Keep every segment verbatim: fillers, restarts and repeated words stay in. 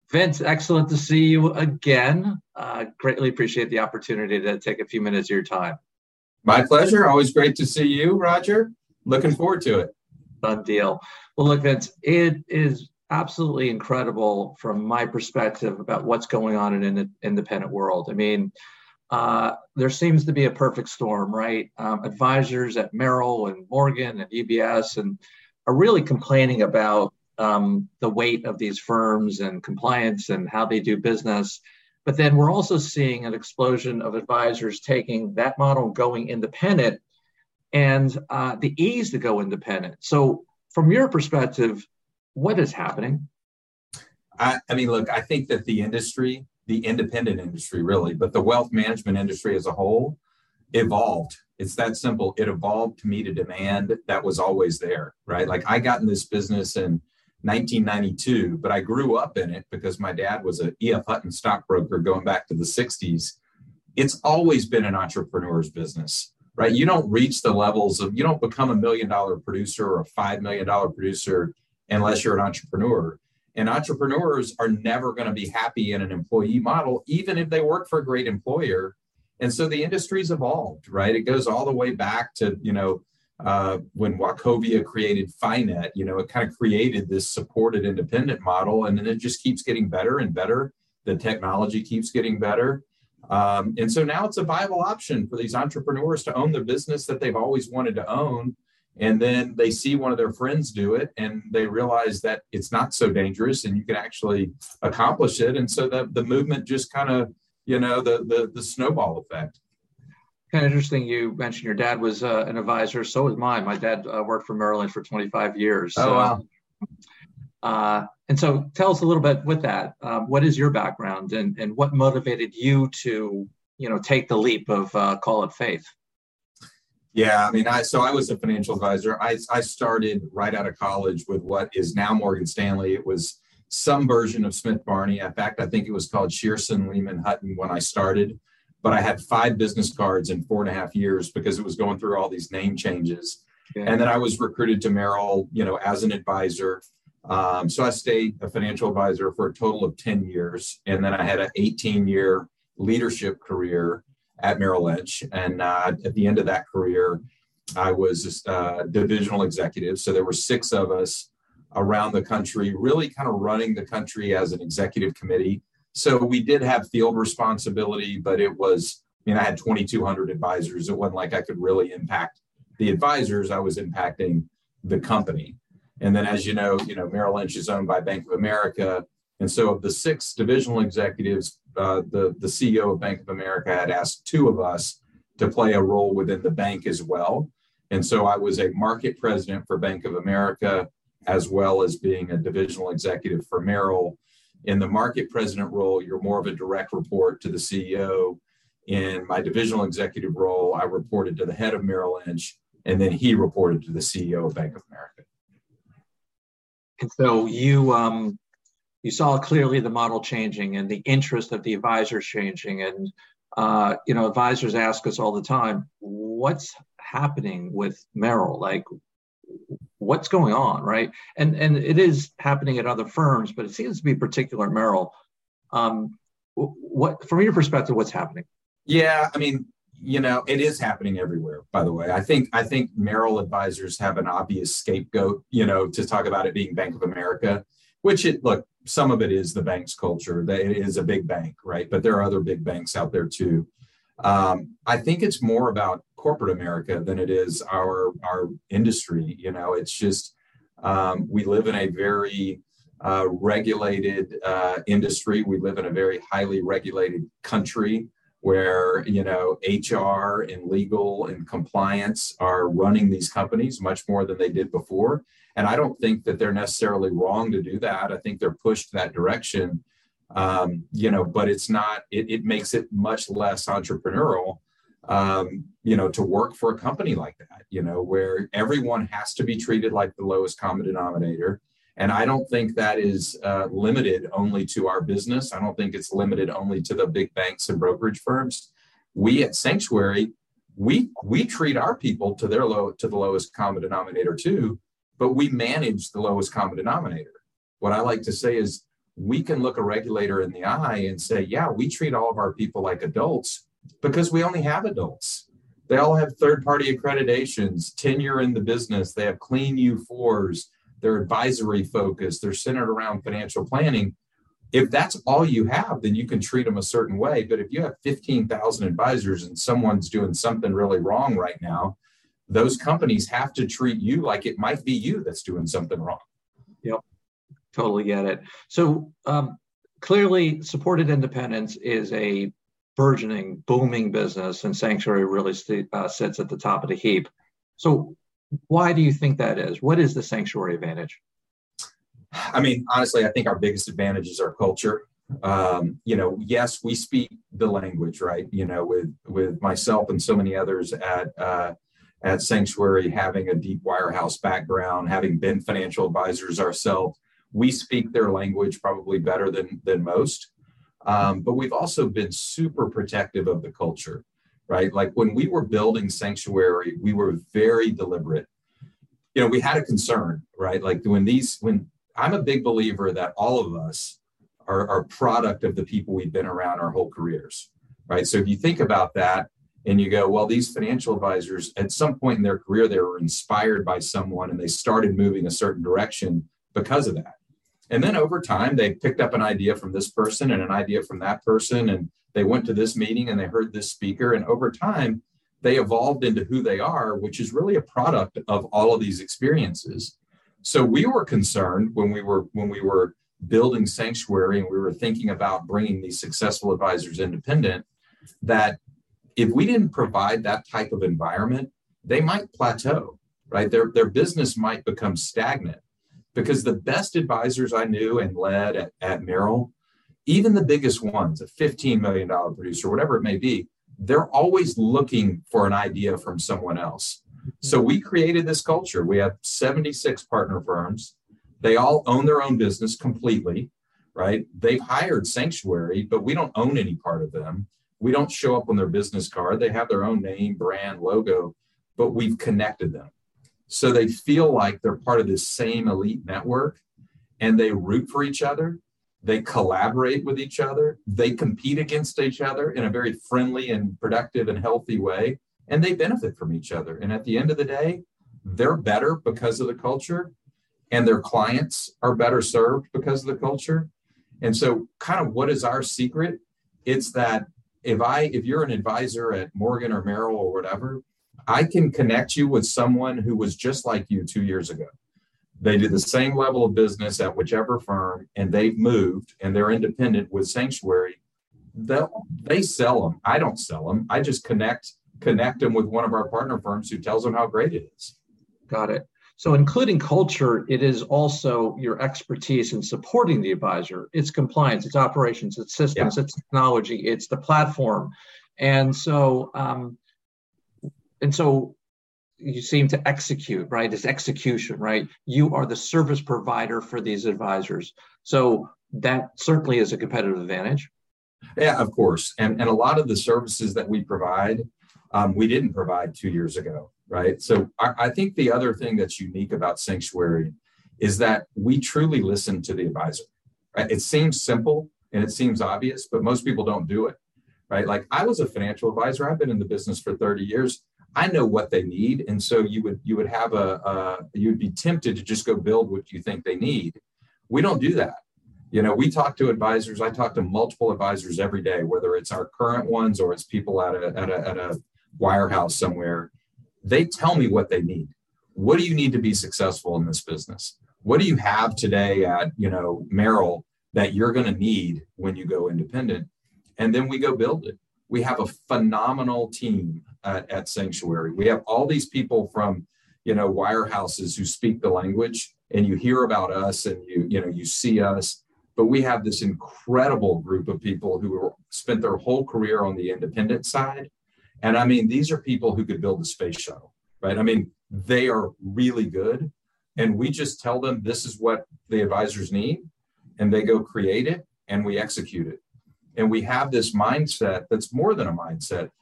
Vince, excellent to see you again. Uh, greatly appreciate the opportunity to take a few minutes of your time. My pleasure. Always great to see you, Roger. Looking forward to it. Fun deal. Well, look, Vince, it is absolutely incredible from my perspective about what's going on in the independent world. I mean, uh, there seems to be a perfect storm, right? Um, advisors at Merrill and Morgan and U B S and are really complaining about um, the weight of these firms and compliance and how they do business. But then we're also seeing an explosion of advisors taking that model, going independent, and uh, the ease to go independent. So from your perspective, what is happening? I, I mean, look, I think that the industry, the independent industry really, but the wealth management industry as a whole evolved. It's that simple. It evolved to meet a demand that was always there, right? Like I got in this business in nineteen ninety-two, but I grew up in it because my dad was an E F Hutton stockbroker going back to the sixties. It's always been an entrepreneur's business, right? You don't reach the levels of, you don't become a million dollar producer or a five million dollar producer unless you're an entrepreneur. And entrepreneurs are never going to be happy in an employee model, even if they work for a great employer. And so the industry's evolved, right? It goes all the way back to, you know, uh, when Wachovia created Finet, you know, it kind of created this supported independent model, and then it just keeps getting better and better. The technology keeps getting better. Um, and so now it's a viable option for these entrepreneurs to own the business that they've always wanted to own. And then they see one of their friends do it and they realize that it's not so dangerous and you can actually accomplish it. And so the, the movement just kind of, you know, the, the, the snowball effect. Kind of interesting. You mentioned your dad was uh, an advisor. So was mine. My dad uh, worked for Merrill Lynch for twenty-five years. Oh, so, wow. Uh, and so tell us a little bit with that. Um, what is your background and, and what motivated you to, you know, take the leap of uh, call it faith? Yeah, I mean, I so I was a financial advisor. I, I started right out of college with what is now Morgan Stanley. It was some version of Smith Barney. In fact, I think it was called Shearson Lehman Hutton when I started. But I had five business cards in four and a half years because it was going through all these name changes. Okay. And then I was recruited to Merrill, you know, as an advisor. Um, so I stayed a financial advisor for a total of ten years. And then I had an eighteen year leadership career at Merrill Lynch. And uh, at the end of that career, I was a uh, divisional executive. So there were six of us around the country, really kind of running the country as an executive committee. So we did have field responsibility, but it was, I mean, I had twenty-two hundred advisors. It wasn't like I could really impact the advisors. I was impacting the company. And then, as you know, you know, Merrill Lynch is owned by Bank of America. And so of the six divisional executives, uh, the, the C E O of Bank of America had asked two of us to play a role within the bank as well. And so I was a market president for Bank of America, as well as being a divisional executive for Merrill. In the market president role, you're more of a direct report to the C E O. In my divisional executive role, I reported to the head of Merrill Lynch, and then he reported to the C E O of Bank of America. And so you um, you saw clearly the model changing and the interest of the advisors changing. And, uh, you know, advisors ask us all the time, what's happening with Merrill? Like, what's going on, right? And and it is happening at other firms, but it seems to be particular at Merrill. Um, what, from your perspective, what's happening? Yeah, I mean, you know, it is happening everywhere, by the way. I think I think Merrill advisors have an obvious scapegoat, you know, to talk about it being Bank of America, which it, look, some of it is the bank's culture. It is a big bank, right? But there are other big banks out there too. Um, I think it's more about corporate America than it is our our industry. You know, it's just um, we live in a very uh, regulated uh, industry. We live in a very highly regulated country where, you know, H R and legal and compliance are running these companies much more than they did before. And I don't think that they're necessarily wrong to do that. I think they're pushed that direction. Um, you know, but it's not, it, it makes it much less entrepreneurial, um, you know, to work for a company like that, you know, where everyone has to be treated like the lowest common denominator. And I don't think that is uh, limited only to our business. I don't think it's limited only to the big banks and brokerage firms. We at Sanctuary, we we treat our people to their low to the lowest common denominator too, but we manage the lowest common denominator. What I like to say is, we can look a regulator in the eye and say, yeah, we treat all of our people like adults because we only have adults. They all have third-party accreditations, tenure in the business. They have clean U fours. They're advisory focused. They're centered around financial planning. If that's all you have, then you can treat them a certain way. But if you have fifteen thousand advisors and someone's doing something really wrong right now, those companies have to treat you like it might be you that's doing something wrong. Yep, totally get it. So um, clearly, supported independence is a burgeoning, booming business, and Sanctuary really st- uh, sits at the top of the heap. So why do you think that is? What is the Sanctuary advantage? I mean, honestly, I think our biggest advantage is our culture. Um, you know, yes, we speak the language, right? You know, with with myself and so many others at uh, at Sanctuary, having a deep wirehouse background, having been financial advisors ourselves, we speak their language probably better than than most. Um, but we've also been super protective of the culture, right? Like when we were building Sanctuary, we were very deliberate. You know, we had a concern, right? Like when these when I'm a big believer that all of us are, are product of the people we've been around our whole careers, right? So if you think about that and you go, well, these financial advisors, at some point in their career, they were inspired by someone and they started moving a certain direction because of that. And then over time, they picked up an idea from this person and an idea from that person, and they went to this meeting and they heard this speaker. And over time, they evolved into who they are, which is really a product of all of these experiences. So we were concerned when we were when we were building Sanctuary and we were thinking about bringing these successful advisors independent, that if we didn't provide that type of environment, they might plateau, right? Their, their business might become stagnant, because the best advisors I knew and led at, at Merrill, even the biggest ones, a fifteen million dollars producer, whatever it may be, they're always looking for an idea from someone else. So we created this culture. We have seventy-six partner firms. They all own their own business completely, right? They've hired Sanctuary, but we don't own any part of them. We don't show up on their business card. They have their own name, brand, logo, but we've connected them. So they feel like they're part of this same elite network, and they root for each other. They collaborate with each other. They compete against each other in a very friendly and productive and healthy way. And they benefit from each other. And at the end of the day, they're better because of the culture, and their clients are better served because of the culture. And so kind of what is our secret? It's that if I, if you're an advisor at Morgan or Merrill or whatever, I can connect you with someone who was just like you two years ago. They do the same level of business at whichever firm, and they've moved and they're independent with Sanctuary. They'll, they sell them. I don't sell them. I just connect connect them with one of our partner firms who tells them how great it is. Got it. So including culture, it is also your expertise in supporting the advisor. It's compliance, it's operations, it's systems, yeah. It's technology, it's the platform. And so, um, and so you seem to execute, right? It's execution, right? You are the service provider for these advisors. So that certainly is a competitive advantage. Yeah, of course. And, and a lot of the services that we provide, Um, we didn't provide two years ago, right? So I, I think the other thing that's unique about Sanctuary is that we truly listen to the advisor. Right? It seems simple and it seems obvious, but most people don't do it, right? Like I was a financial advisor. I've been in the business for thirty years. I know what they need, and so you would you would have a, a you'd be tempted to just go build what you think they need. We don't do that. You know, we talk to advisors. I talk to multiple advisors every day, whether it's our current ones or it's people at a at a at a wirehouse somewhere. They tell me what they need. What do you need to be successful in this business? What do you have today at, you know, Merrill that you're going to need when you go independent? And then we go build it. We have a phenomenal team at, at Sanctuary. We have all these people from, you know, wirehouses who speak the language, and you hear about us and you, you know, you see us, but we have this incredible group of people who spent their whole career on the independent side. And I mean, these are people who could build a space shuttle, right? I mean, they are really good. And we just tell them this is what the advisors need, and they go create it and we execute it. And we have this mindset that's more than a mindset.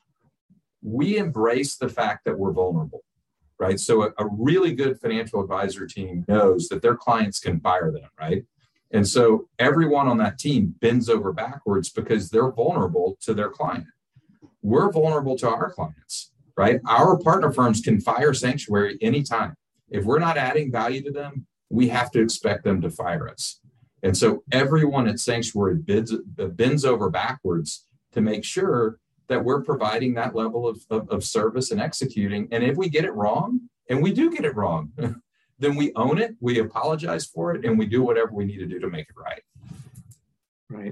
We embrace the fact that we're vulnerable, right? So a, a really good financial advisor team knows that their clients can fire them, right? And so everyone on that team bends over backwards because they're vulnerable to their client. We're vulnerable to our clients, right? Our partner firms can fire Sanctuary anytime. If we're not adding value to them, we have to expect them to fire us. And so everyone at Sanctuary bids, bends over backwards to make sure that we're providing that level of, of, of service and executing. And if we get it wrong, and we do get it wrong, then we own it, we apologize for it, and we do whatever we need to do to make it right. Right.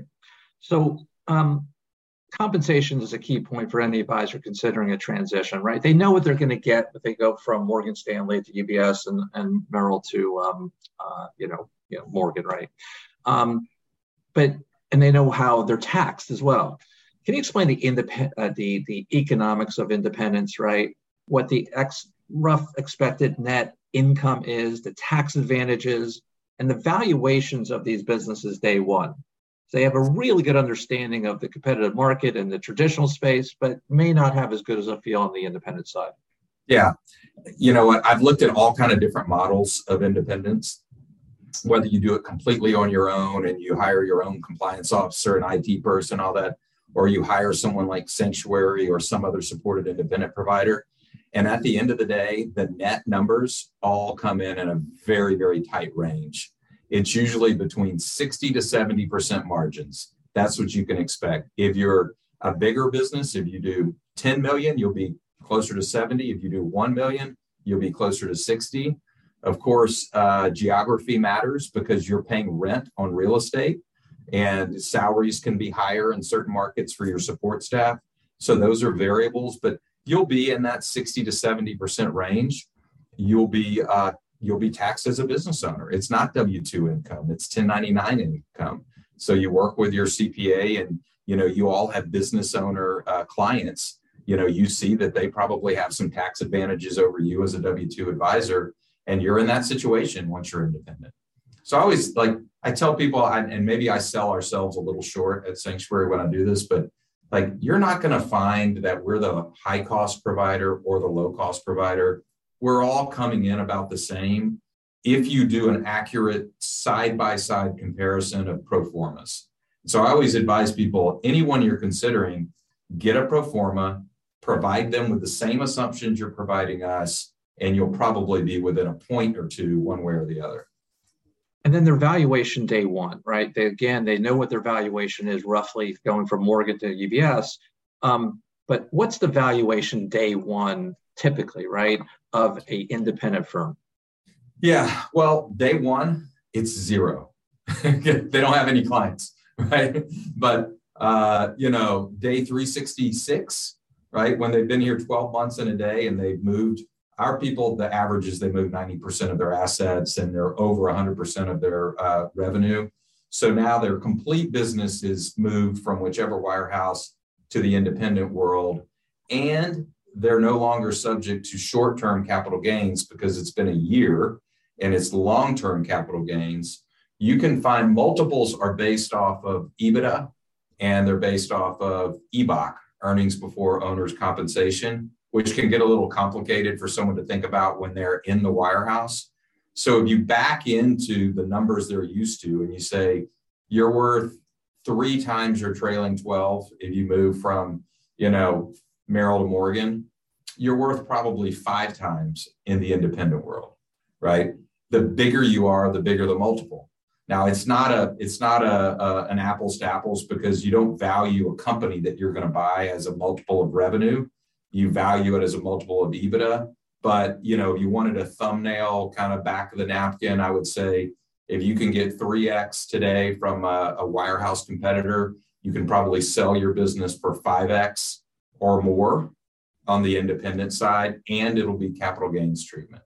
So um, compensation is a key point for any advisor considering a transition, right? They know what they're going to get if they go from Morgan Stanley to U B S and, and Merrill to, um, uh, you know, you know, Morgan, right? Um, but, and they know how they're taxed as well. Can you explain the independ- uh, the the economics of independence, right? What the ex- rough expected net income is, the tax advantages, and the valuations of these businesses day one. So they have a really good understanding of the competitive market and the traditional space, but may not have as good as a feel on the independent side. Yeah. You know what? I've looked at all kind of different models of independence, whether you do it completely on your own and you hire your own compliance officer and I T person, all that, or you hire someone like Sanctuary or some other supported independent provider. And at the end of the day, the net numbers all come in in a very, very tight range. It's usually between sixty to seventy percent margins. That's what you can expect. If you're a bigger business, if you do ten million, you'll be closer to seventy. If you do one million, you'll be closer to sixty. Of course, uh, geography matters because you're paying rent on real estate, and salaries can be higher in certain markets for your support staff. So those are variables, but you'll be in that sixty to seventy percent range. You'll be uh, you'll be taxed as a business owner. It's not W two income, it's ten ninety-nine income. So you work with your C P A, and you know you all have business owner uh, clients. You know, you see that they probably have some tax advantages over you as a W two advisor, and you're in that situation once you're independent. So I always like, I tell people, I, and maybe I sell ourselves a little short at Sanctuary when I do this, but like, you're not going to find that we're the high cost provider or the low cost provider. We're all coming in about the same if you do an accurate side-by-side comparison of pro formas. So I always advise people, anyone you're considering, get a pro forma, provide them with the same assumptions you're providing us, and you'll probably be within a point or two, one way or the other. And then their valuation day one, right? They, again, they know what their valuation is roughly going from Morgan to U B S. Um, but what's the valuation day one typically, right, of a independent firm? Yeah, well, day one, it's zero. They don't have any clients, right? But, uh, you know, day three sixty-six, right, when they've been here twelve months in a day and they've moved, our people, the average is they move ninety percent of their assets and they're over one hundred percent of their uh, revenue. So now their complete business is moved from whichever wirehouse to the independent world. And they're no longer subject to short-term capital gains because it's been a year, and it's long-term capital gains. You can find multiples are based off of EBITDA, and they're based off of E B O C, earnings before owner's compensation, which can get a little complicated for someone to think about when they're in the wirehouse. So if you back into the numbers they're used to and you say, you're worth three times your trailing twelve, if you move from, you know, Merrill to Morgan, you're worth probably five times in the independent world, right? The bigger you are, the bigger the multiple. Now, it's not a it's not a, a an apples to apples because you don't value a company that you're going to buy as a multiple of revenue. You value it as a multiple of EBITDA. But, you know, if you wanted a thumbnail kind of back of the napkin, I would say if you can get three X today from a, a wirehouse competitor, you can probably sell your business for five X or more on the independent side, and it'll be capital gains treatment.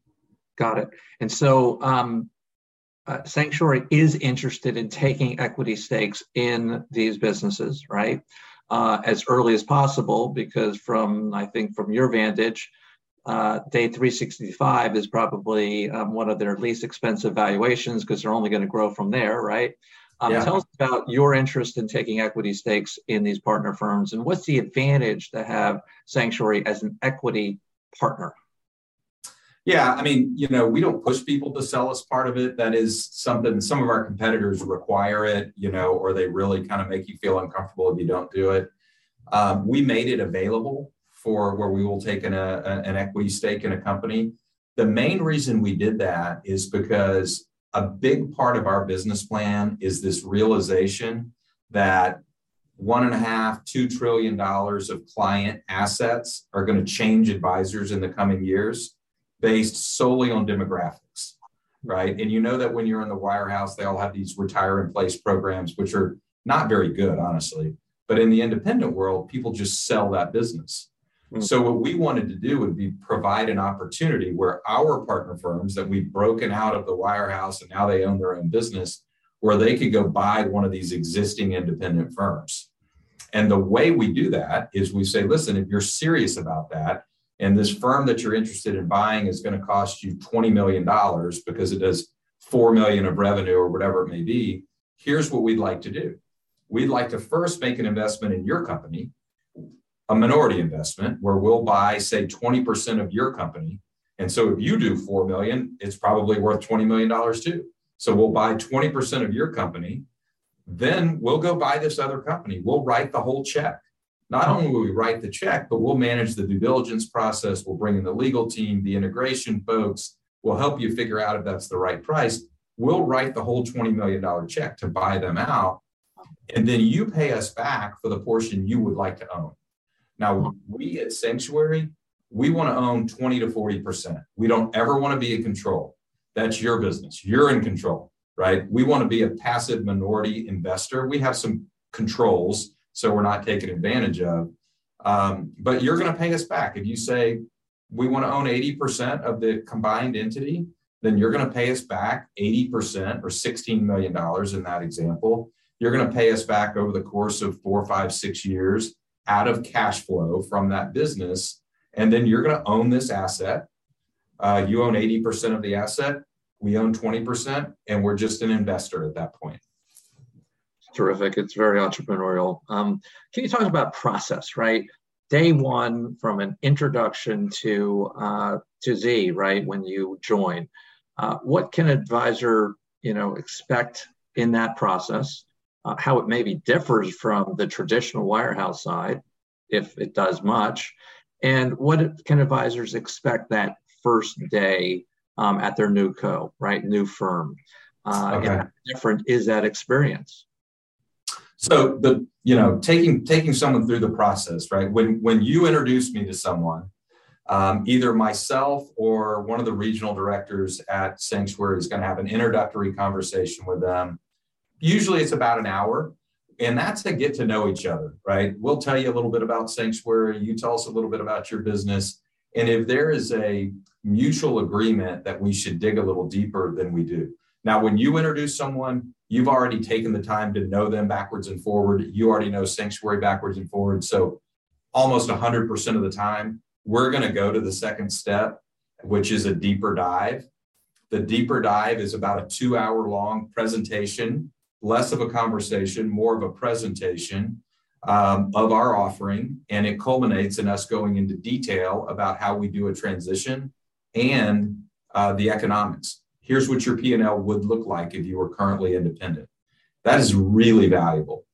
Got it. And so um, uh, Sanctuary is interested in taking equity stakes in these businesses, right? Uh, as early as possible, because from, I think from your vantage, uh, day three sixty-five is probably um, one of their least expensive valuations because they're only going to grow from there, right? Um, yeah. Tell us about your interest in taking equity stakes in these partner firms, and what's the advantage to have Sanctuary as an equity partner? Yeah, I mean, you know, we don't push people to sell us part of it. That is something some of our competitors require it, you know, or they really kind of make you feel uncomfortable if you don't do it. Um, we made it available for where we will take an, a, an equity stake in a company. The main reason we did that is because a big part of our business plan is this realization that one and a half, two trillion dollars of client assets are going to change advisors in the coming years based solely on demographics, right? And you know that when you're in the wirehouse, they all have these retire in place programs, which are not very good, honestly. But in the independent world, people just sell that business. Mm-hmm. So what we wanted to do would be provide an opportunity where our partner firms that we've broken out of the wirehouse and now they own their own business, where they could go buy one of these existing independent firms. And the way we do that is we say, listen, if you're serious about that, and this firm that you're interested in buying is going to cost you twenty million dollars because it does four million dollars of revenue or whatever it may be, here's what we'd like to do. We'd like to first make an investment in your company, a minority investment where we'll buy, say, twenty percent of your company. And so if you do four million dollars, it's probably worth twenty million dollars too. So we'll buy twenty percent of your company. Then we'll go buy this other company. We'll write the whole check. Not only will we write the check, but we'll manage the due diligence process. We'll bring in the legal team, the integration folks. We'll help you figure out if that's the right price. We'll write the whole twenty million dollars check to buy them out. And then you pay us back for the portion you would like to own. Now, we at Sanctuary, we want to own twenty to forty percent. We don't ever want to be in control. That's your business. You're in control, right? We want to be a passive minority investor. We have some controls, so we're not taken advantage of. Um, but you're going to pay us back. If you say we want to own eighty percent of the combined entity, then you're going to pay us back eighty percent or sixteen million dollars in that example. You're going to pay us back over the course of four, five, six years out of cash flow from that business. And then you're going to own this asset. Uh, you own eighty percent of the asset. We own twenty percent, and we're just an investor at that point. Terrific. It's very entrepreneurial. Um, can you talk about process, right? Day one, from an introduction to uh, to Z, right? When you join, uh, what can an advisor, you know, expect in that process? Uh, how it maybe differs from the traditional wirehouse side, if it does much, and what can advisors expect that first day um, at their new co, right, new firm? Uh, okay. And how different is that experience? So the, you know, taking taking someone through the process, right? When when you introduce me to someone, um, either myself or one of the regional directors at Sanctuary is going to have an introductory conversation with them. Usually it's about an hour, and that's to get to know each other, right? We'll tell you a little bit about Sanctuary. You tell us a little bit about your business. And if there is a mutual agreement that we should dig a little deeper, then we do. Now, when you introduce someone, you've already taken the time to know them backwards and forward. You already know Sanctuary backwards and forward. So almost one hundred percent of the time, we're going to go to the second step, which is a deeper dive. The deeper dive is about a two hour long presentation, less of a conversation, more of a presentation um, of our offering. And it culminates in us going into detail about how we do a transition and uh, the economics. Here's what your P and L would look like if you were currently independent. That is really valuable.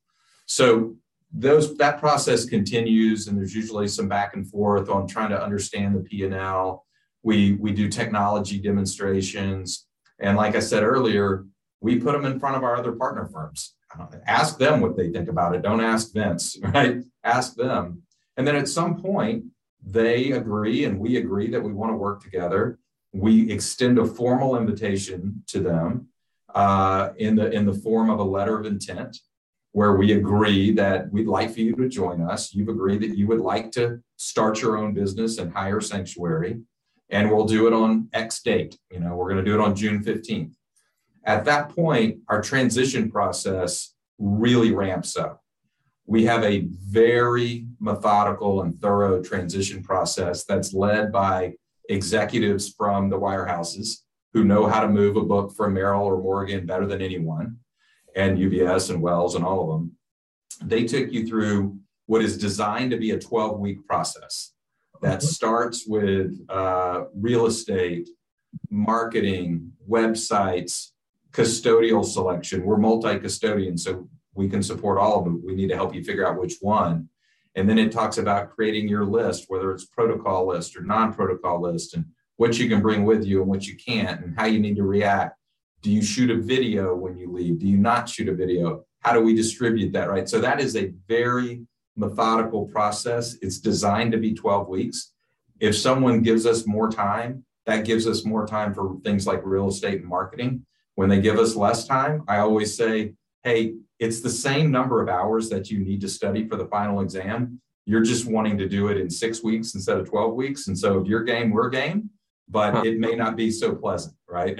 So those that process continues, and there's usually some back and forth on trying to understand the P and L. We, we do technology demonstrations. And like I said earlier, we put them in front of our other partner firms. Ask them what they think about it. Don't ask Vince, right? Ask them. And then at some point, they agree and we agree that we want to work together. We extend a formal invitation to them uh, in the in the form of a letter of intent, where we agree that we'd like for you to join us. You've agreed that you would like to start your own business and hire Sanctuary, and we'll do it on X date. You know, we're going to do it on June fifteenth. At that point, our transition process really ramps up. We have a very methodical and thorough transition process that's led by executives from the wirehouses who know how to move a book from Merrill or Morgan better than anyone, and U B S and Wells and all of them. They took you through what is designed to be a twelve-week process. that starts with uh, real estate, marketing, websites, custodial selection. We're multi-custodian, so we can support all of them. We need to help you figure out which one. And then it talks about creating your list, whether it's protocol list or non-protocol list, and what you can bring with you and what you can't, and how you need to react. Do you shoot a video when you leave? Do you not shoot a video? How do we distribute that, right? So that is a very methodical process. It's designed to be twelve weeks. If someone gives us more time, that gives us more time for things like real estate and marketing. When they give us less time, I always say, hey, it's the same number of hours that you need to study for the final exam. You're just wanting to do it in six weeks instead of twelve weeks. And so if you're game, we're game, but it may not be so pleasant, right?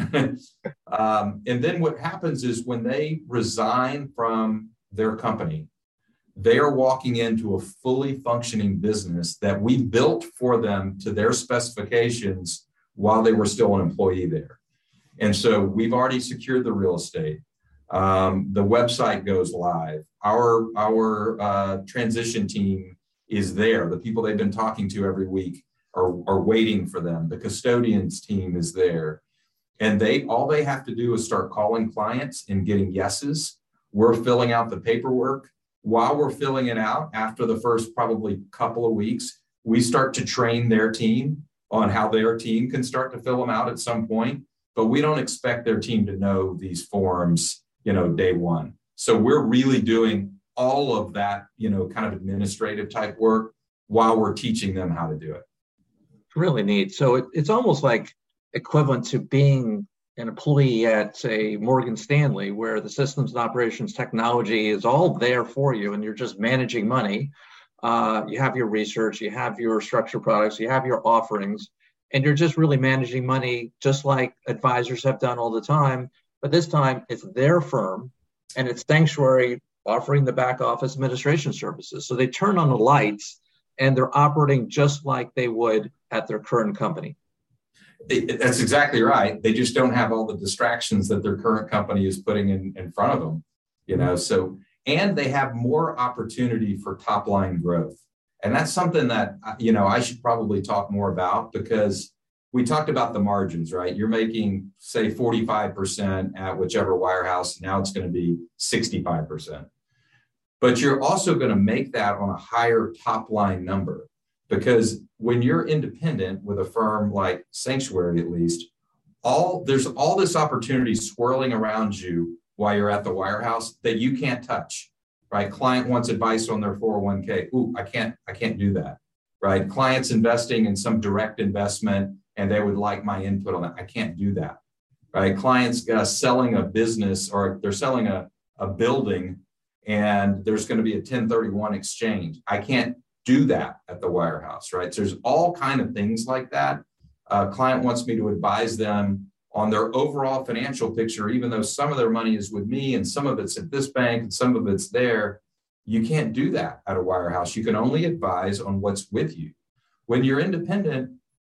um, and then what happens is when they resign from their company, they are walking into a fully functioning business that we built for them to their specifications while they were still an employee there. And so we've already secured the real estate. Um, the website goes live. Our, our uh, transition team is there. The people they've been talking to every week are, are waiting for them. The custodians team is there. And they all they have to do is start calling clients and getting yeses. We're filling out the paperwork. While we're filling it out, after the first probably couple of weeks, we start to train their team on how their team can start to fill them out at some point. But we don't expect their team to know these forms, you know, day one. So we're really doing all of that, you know, kind of administrative type work while we're teaching them how to do it. Really neat. So it, it's almost like equivalent to being an employee at, say, Morgan Stanley, where the systems and operations technology is all there for you and you're just managing money. Uh, you have your research, you have your structured products, you have your offerings, and you're just really managing money just like advisors have done all the time. But this time it's their firm and it's Sanctuary offering the back office administration services. So they turn on the lights and they're operating just like they would at their current company. It, that's exactly right. They just don't have all the distractions that their current company is putting in, in front of them, you know, so, and they have more opportunity for top line growth. And that's something that, you know, I should probably talk more about, because we talked about the margins, right? You're making, say, forty-five percent at whichever wirehouse. Now it's going to be sixty-five percent. But you're also going to make that on a higher top line number, because when you're independent with a firm like Sanctuary, at least, all there's all this opportunity swirling around you while you're at the wirehouse that you can't touch. Right? Client wants advice on their four oh one k. Ooh, I can't, I can't do that. Right? Client's investing in some direct investment and they would like my input on that. I can't do that. Right? Client's uh, selling a business, or they're selling a, a building and there's going to be a ten thirty-one exchange. I can't do that at the wirehouse, right? So there's all kind of things like that. Uh, client wants me to advise them on their overall financial picture, even though some of their money is with me and some of it's at this bank and some of it's there. You can't do that at a wirehouse. You can only advise on what's with you. When you're independent,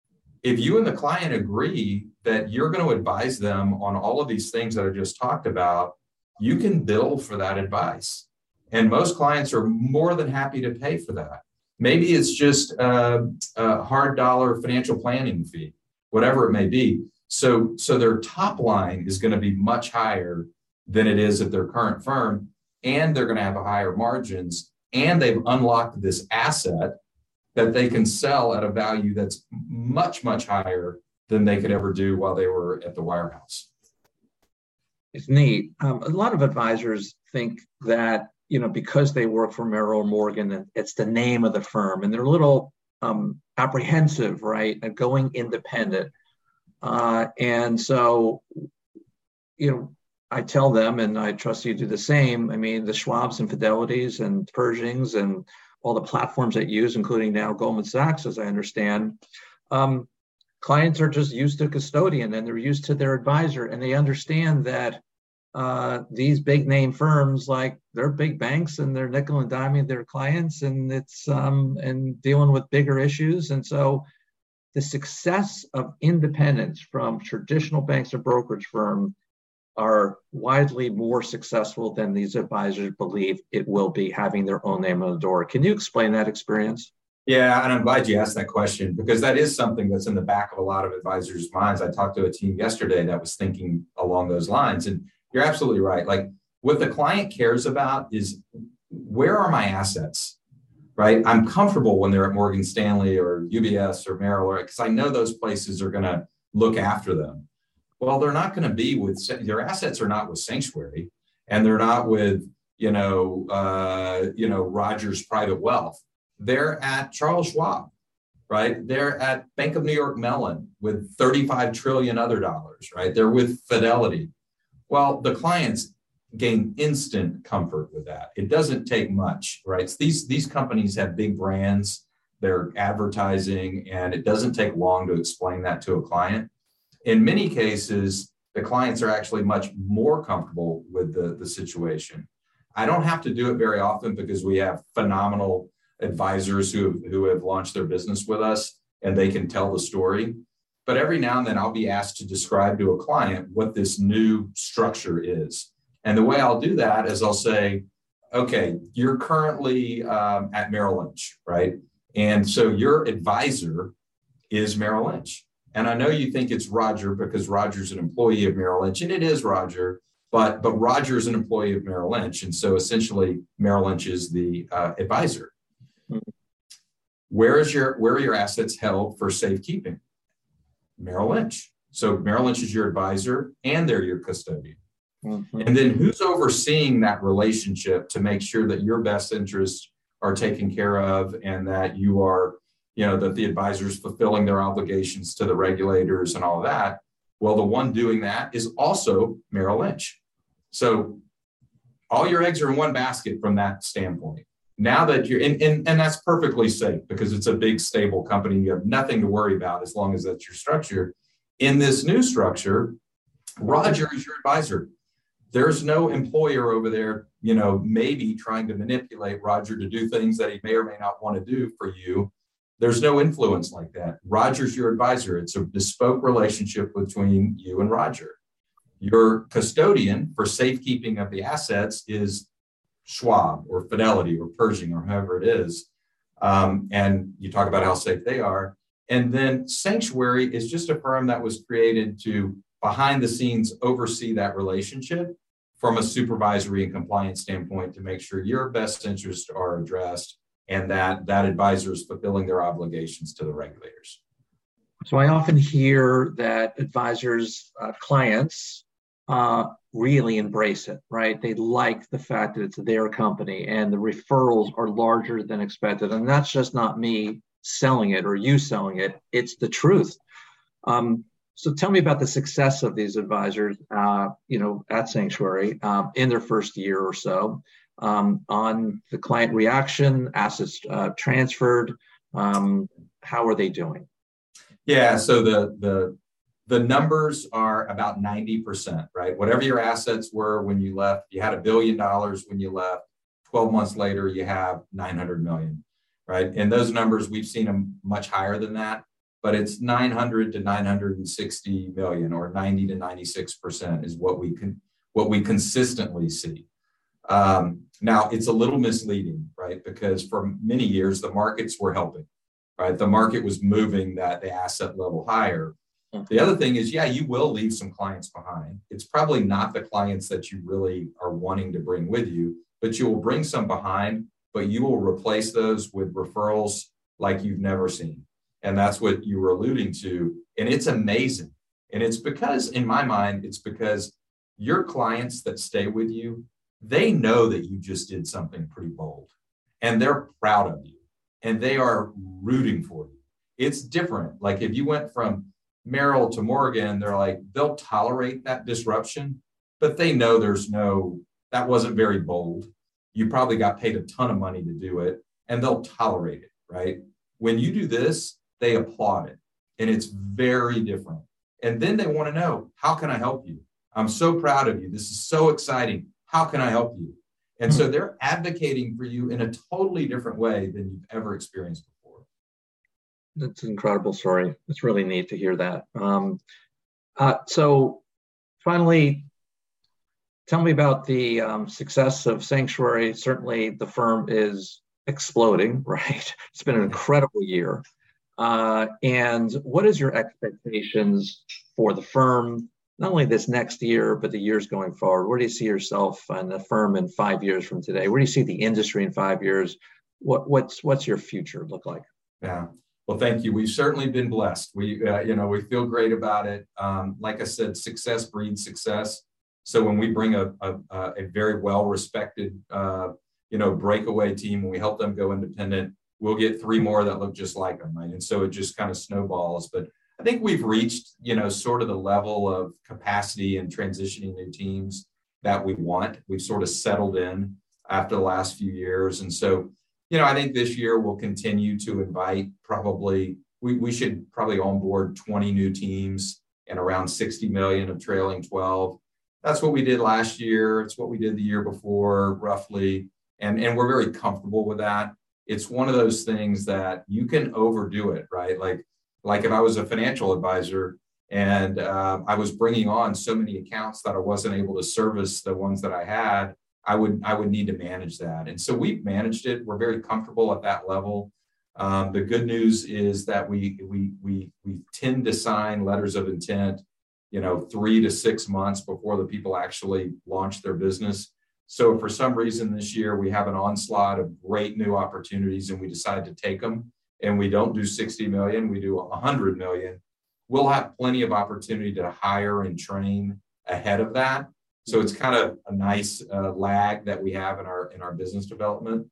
if you and the client agree that you're going to advise them on all of these things that I just talked about, you can bill for that advice. And most clients are more than happy to pay for that. Maybe it's just a, a hard dollar financial planning fee, whatever it may be. So, so their top line is going to be much higher than it is at their current firm, and they're going to have a higher margins, and they've unlocked this asset that they can sell at a value that's much, much higher than they could ever do while they were at the wirehouse. It's neat. Um, a lot of advisors think that, you know, because they work for Merrill Morgan, it's the name of the firm, and they're a little um, apprehensive, right, at going independent. Uh, and so, you know, I tell them, and I trust you do the same. I mean, the Schwabs and Fidelities and Pershings and all the platforms that use, including now Goldman Sachs, as I understand, um, clients are just used to custodian and they're used to their advisor, and they understand that uh, these big name firms, like they're big banks and they're nickel and diming their clients, and it's um, and dealing with bigger issues. And so the success of independence from traditional banks or brokerage firms are widely more successful than these advisors believe it will be, having their own name on the door. Can you explain that experience? Yeah, and I'm glad you asked that question because that is something that's in the back of a lot of advisors' minds. I talked to a team yesterday that was thinking along those lines, and you're absolutely right. Like what the client cares about is where are my assets, right? I'm comfortable when they're at Morgan Stanley or U B S or Merrill, because I know those places are going to look after them. Well, they're not going to be with their assets are not with Sanctuary, and they're not with you know uh, you know Rogers Private Wealth. They're at Charles Schwab, right? They're at Bank of New York Mellon with thirty-five trillion other dollars, right? They're with Fidelity. Well, the clients gain instant comfort with that. It doesn't take much, right? So these, these companies have big brands, they're advertising, and it doesn't take long to explain that to a client. In many cases, the clients are actually much more comfortable with the, the situation. I don't have to do it very often because we have phenomenal advisors who have, who have launched their business with us and they can tell the story. But every now and then I'll be asked to describe to a client what this new structure is. And the way I'll do that is I'll say, okay, you're currently um, at Merrill Lynch, right? And so your advisor is Merrill Lynch. And I know you think it's Roger because Roger's an employee of Merrill Lynch, and it is Roger, but, but Roger is an employee of Merrill Lynch. And so essentially Merrill Lynch is the uh, advisor. Where is your where are your assets held for safekeeping? Merrill Lynch. So Merrill Lynch is your advisor and they're your custodian. Mm-hmm. And then who's overseeing that relationship to make sure that your best interests are taken care of and that you are, you know, that the advisor is fulfilling their obligations to the regulators and all of that? Well, the one doing that is also Merrill Lynch. So all your eggs are in one basket from that standpoint. Now that you're in, and, and that's perfectly safe because it's a big, stable company. You have nothing to worry about as long as that's your structure. In this new structure, Roger is your advisor. There's no employer over there, you know, maybe trying to manipulate Roger to do things that he may or may not want to do for you. There's no influence like that. Roger's your advisor. It's a bespoke relationship between you and Roger. Your custodian for safekeeping of the assets is Schwab or Fidelity or Pershing or whoever it is. Um, and you talk about how safe they are. And then Sanctuary is just a firm that was created to behind the scenes oversee that relationship from a supervisory and compliance standpoint to make sure your best interests are addressed and that that advisor is fulfilling their obligations to the regulators. So I often hear that advisors, uh, clients, uh, really embrace it, right? They like the fact that it's their company and the referrals are larger than expected. And that's just not me selling it or you selling it. It's the truth. Um, so tell me about the success of these advisors, uh, you know, at Sanctuary um, in their first year or so um, on the client reaction, assets uh, transferred. Um, how are they doing? Yeah, so the the the numbers are about ninety percent, right? Whatever your assets were when you left, you had a billion dollars when you left. twelve months later, you have nine hundred million, right? And those numbers, we've seen them much higher than that, but it's nine hundred to nine hundred sixty million or ninety to ninety-six percent is what we can, what we consistently see. Um, now, it's a little misleading, right? Because for many years, the markets were helping. Right, the market was moving that the asset level higher. The other thing is, yeah, you will leave some clients behind. It's probably not the clients that you really are wanting to bring with you, but you will bring some behind, but you will replace those with referrals like you've never seen. And that's what you were alluding to. And it's amazing. And it's because, in my mind, it's because your clients that stay with you, they know that you just did something pretty bold and they're proud of you. And they are rooting for you. It's different. Like if you went from Merrill to Morgan, they're like, they'll tolerate that disruption, but they know there's no, that wasn't very bold. You probably got paid a ton of money to do it and they'll tolerate it, right? When you do this, they applaud it. And it's very different. And then they want to know, how can I help you? I'm so proud of you. This is so exciting. How can I help you? And so they're advocating for you in a totally different way than you've ever experienced before. That's an incredible story. It's really neat to hear that. Um, uh, so finally, tell me about the um, success of Sanctuary. Certainly the firm is exploding, right? It's been an incredible year. Uh, and what is your expectations for the firm, not only this next year, but the years going forward? Where do you see yourself and the firm in five years from today? Where do you see the industry in five years? What, what's what's your future look like? Yeah. Well, thank you. We've certainly been blessed. We, uh, you know, we feel great about it. Um, like I said, success breeds success. So when we bring a a, a very well-respected, uh, you know, breakaway team, and we help them go independent, we'll get three more that look just like them, right? And so it just kind of snowballs. But I think we've reached, you know, sort of the level of capacity and transitioning new teams that we want. We've sort of settled in after the last few years, and so. You know, I think this year we'll continue to invite probably, we, we should probably onboard twenty new teams and around sixty million of trailing twelve. That's what we did last year. It's what we did the year before, roughly. And, and we're very comfortable with that. It's one of those things that you can overdo it, right? Like, like if I was a financial advisor and uh, I was bringing on so many accounts that I wasn't able to service the ones that I had, I would I would need to manage that. And so we've managed it. We're very comfortable at that level. Um, the good news is that we we we we tend to sign letters of intent, you know, three to six months before the people actually launch their business. So if for some reason this year we have an onslaught of great new opportunities and we decide to take them, and we don't do sixty million, we do one hundred million, we'll have plenty of opportunity to hire and train ahead of that. So it's kind of a nice uh, lag that we have in our in our business development.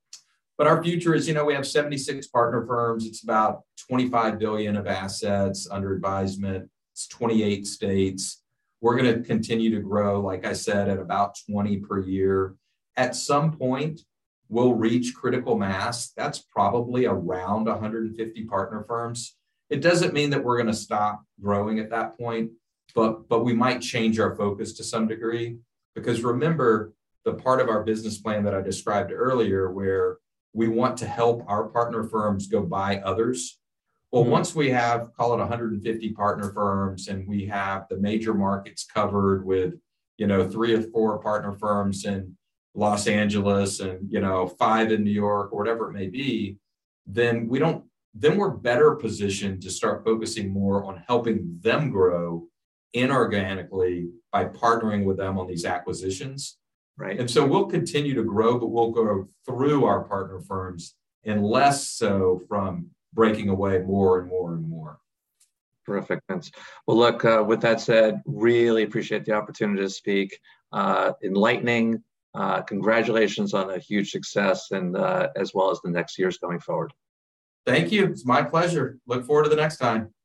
But our future is, you know, we have seventy-six partner firms. It's about twenty-five billion of assets under advisement. It's twenty-eight states. We're going to continue to grow, like I said, at about twenty per year. At some point, we'll reach critical mass. That's probably around one hundred fifty partner firms. It doesn't mean that we're going to stop growing at that point. But, but we might change our focus to some degree, because remember the part of our business plan that I described earlier where we want to help our partner firms go buy others. Well, mm-hmm. Once we have, call it one hundred fifty partner firms, and we have the major markets covered with, you know, three or four partner firms in Los Angeles and, you know, five in New York or whatever it may be, then we don't, then we're better positioned to start focusing more on helping them grow inorganically by partnering with them on these acquisitions. Right. And so we'll continue to grow, but we'll grow through our partner firms and less so from breaking away more and more and more. Terrific, Vince. Well, look, uh, with that said, really appreciate the opportunity to speak. Uh, enlightening. Uh, congratulations on a huge success, and uh, as well as the next years going forward. Thank you. It's my pleasure. Look forward to the next time.